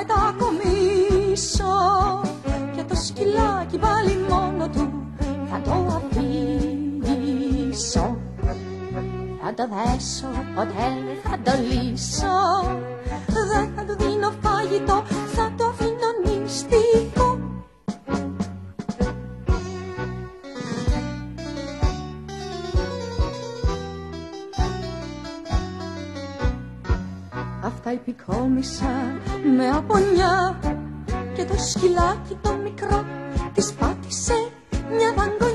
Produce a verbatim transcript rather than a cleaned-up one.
μετακομίσω και το σκυλάκι πάλι μόνο του θα το αφήσω. Θα το δέσω, ποτέ θα το λύσω, δεν θα του δίνω φαγητό, θα το αφήνω νηστικό. Αυτά επικόμισα με απονιά και το σκυλάκι το μικρό της πάτησε μια δαγκονιά.